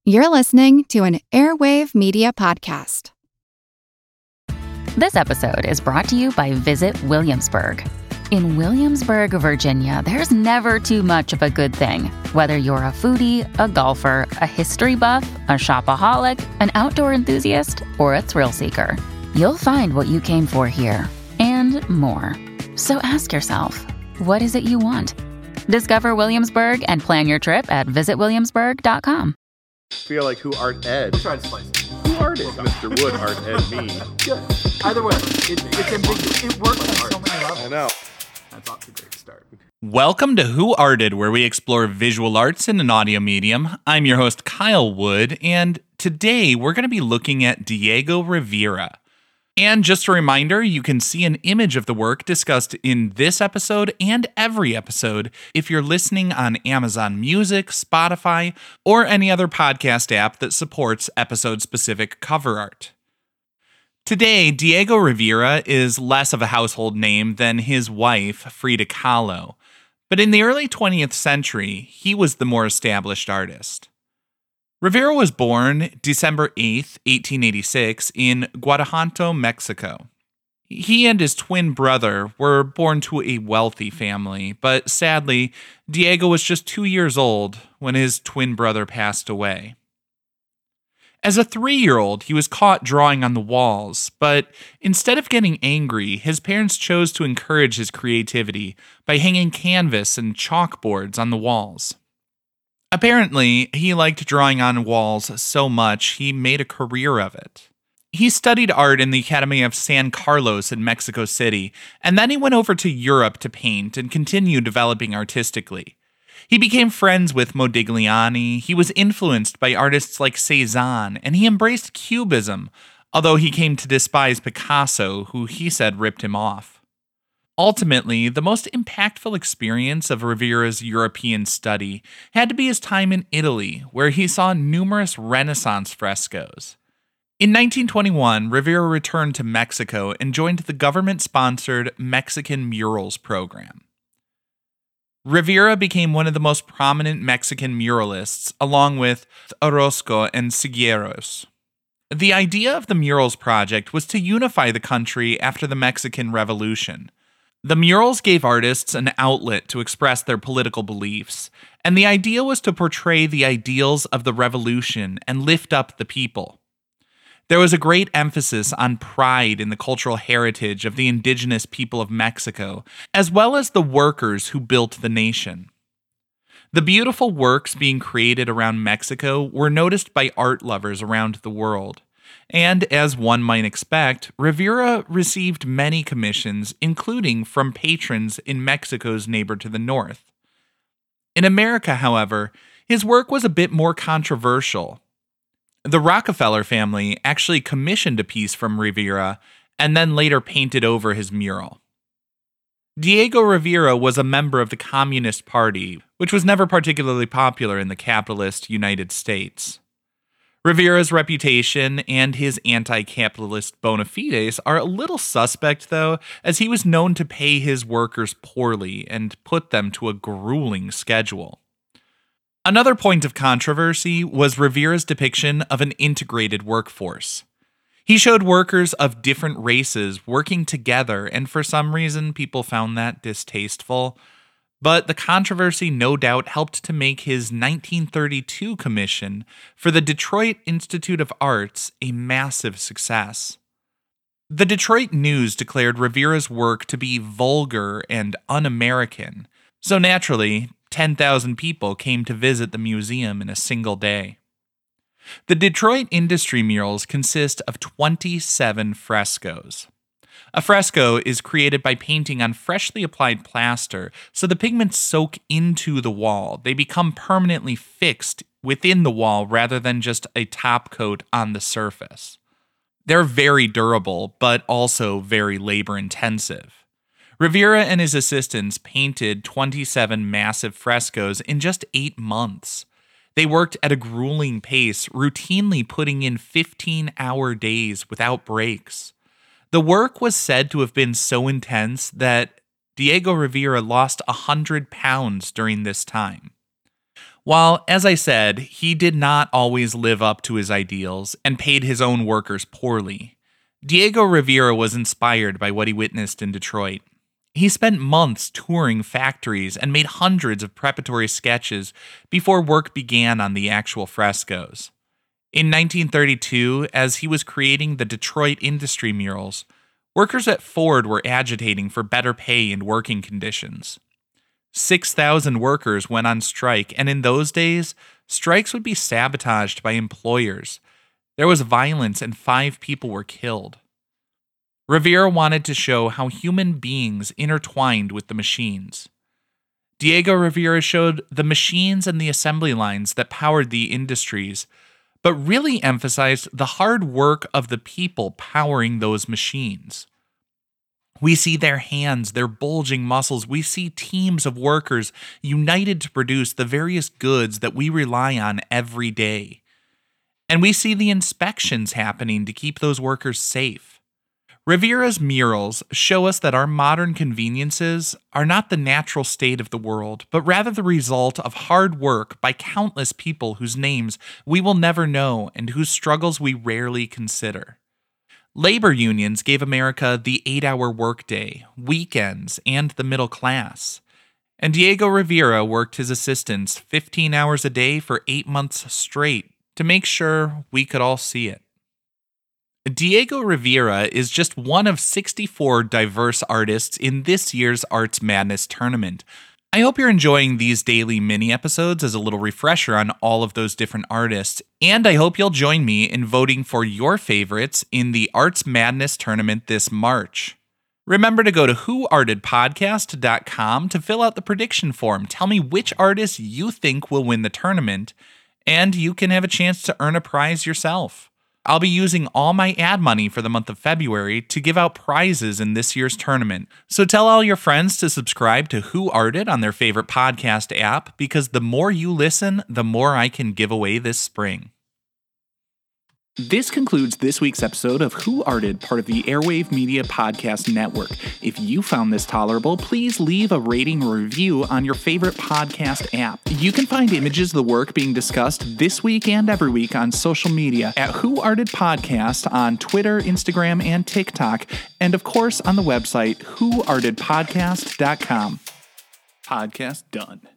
You're listening to an Airwave Media Podcast. This episode is brought to you by Visit Williamsburg. In Williamsburg, Virginia, there's never too much of a good thing. Whether you're a foodie, a golfer, a history buff, a shopaholic, an outdoor enthusiast, or a thrill seeker, you'll find what you came for here and more. So ask yourself, what is it you want? Discover Williamsburg and plan your trip at visitwilliamsburg.com. Feel like who art Ed? We'll try to slice it. Who art is Mr. Wood art Ed me? Good. Either way, it's ambiguous. It works on so many levels. I know. That's off to a great start. Welcome to Who Arted, where we explore visual arts in an audio medium. I'm your host, Kyle Wood, and today we're going to be looking at Diego Rivera. And just a reminder, you can see an image of the work discussed in this episode and every episode if you're listening on Amazon Music, Spotify, or any other podcast app that supports episode-specific cover art. Today, Diego Rivera is less of a household name than his wife, Frida Kahlo. But in the early 20th century, he was the more established artist. Rivera was born December 8th, 1886, in Guanajuato, Mexico. He and his twin brother were born to a wealthy family, but sadly, Diego was just 2 years old when his twin brother passed away. As a 3-year-old, he was caught drawing on the walls, but instead of getting angry, his parents chose to encourage his creativity by hanging canvas and chalkboards on the walls. Apparently, he liked drawing on walls so much he made a career of it. He studied art in the Academy of San Carlos in Mexico City, and then he went over to Europe to paint and continue developing artistically. He became friends with Modigliani, he was influenced by artists like Cézanne, and he embraced Cubism, although he came to despise Picasso, who he said ripped him off. Ultimately, the most impactful experience of Rivera's European study had to be his time in Italy, where he saw numerous Renaissance frescoes. In 1921, Rivera returned to Mexico and joined the government-sponsored Mexican Murals program. Rivera became one of the most prominent Mexican muralists, along with Orozco and Siqueiros. The idea of the Murals project was to unify the country after the Mexican Revolution. The murals gave artists an outlet to express their political beliefs, and the idea was to portray the ideals of the revolution and lift up the people. There was a great emphasis on pride in the cultural heritage of the indigenous people of Mexico, as well as the workers who built the nation. The beautiful works being created around Mexico were noticed by art lovers around the world. And as one might expect, Rivera received many commissions, including from patrons in Mexico's neighbor to the north. In America, however, his work was a bit more controversial. The Rockefeller family actually commissioned a piece from Rivera and then later painted over his mural. Diego Rivera was a member of the Communist Party, which was never particularly popular in the capitalist United States. Rivera's reputation and his anti-capitalist bona fides are a little suspect, though, as he was known to pay his workers poorly and put them to a grueling schedule. Another point of controversy was Rivera's depiction of an integrated workforce. He showed workers of different races working together, and for some reason people found that distasteful. But the controversy no doubt helped to make his 1932 commission for the Detroit Institute of Arts a massive success. The Detroit News declared Rivera's work to be vulgar and un-American, so naturally, 10,000 people came to visit the museum in a single day. The Detroit Industry Murals consist of 27 frescoes. A fresco is created by painting on freshly applied plaster, so the pigments soak into the wall. They become permanently fixed within the wall rather than just a top coat on the surface. They're very durable, but also very labor-intensive. Rivera and his assistants painted 27 massive frescoes in just 8 months. They worked at a grueling pace, routinely putting in 15-hour days without breaks. The work was said to have been so intense that Diego Rivera lost 100 pounds during this time. While, as I said, he did not always live up to his ideals and paid his own workers poorly, Diego Rivera was inspired by what he witnessed in Detroit. He spent months touring factories and made hundreds of preparatory sketches before work began on the actual frescoes. In 1932, as he was creating the Detroit industry murals, workers at Ford were agitating for better pay and working conditions. 6,000 workers went on strike, and in those days, strikes would be sabotaged by employers. There was violence and 5 people were killed. Rivera wanted to show how human beings intertwined with the machines. Diego Rivera showed the machines and the assembly lines that powered the industries, but really emphasized the hard work of the people powering those machines. We see their hands, their bulging muscles. We see teams of workers united to produce the various goods that we rely on every day. And we see the inspections happening to keep those workers safe. Rivera's murals show us that our modern conveniences are not the natural state of the world, but rather the result of hard work by countless people whose names we will never know and whose struggles we rarely consider. Labor unions gave America the 8-hour workday, weekends, and the middle class. And Diego Rivera worked his assistants 15 hours a day for 8 months straight to make sure we could all see it. Diego Rivera is just one of 64 diverse artists in this year's Arts Madness tournament. I hope you're enjoying these daily mini episodes as a little refresher on all of those different artists, and I hope you'll join me in voting for your favorites in the Arts Madness tournament this March. Remember to go to whoartedpodcast.com to fill out the prediction form. Tell me which artists you think will win the tournament, and you can have a chance to earn a prize yourself. I'll be using all my ad money for the month of February to give out prizes in this year's tournament. So tell all your friends to subscribe to Who Arted on their favorite podcast app, because the more you listen, the more I can give away this spring. This concludes this week's episode of Who Arted, part of the Airwave Media Podcast Network. If you found this tolerable, please leave a rating or review on your favorite podcast app. You can find images of the work being discussed this week and every week on social media at Who Arted Podcast on Twitter, Instagram, and TikTok, and of course on the website whoartedpodcast.com. Podcast done.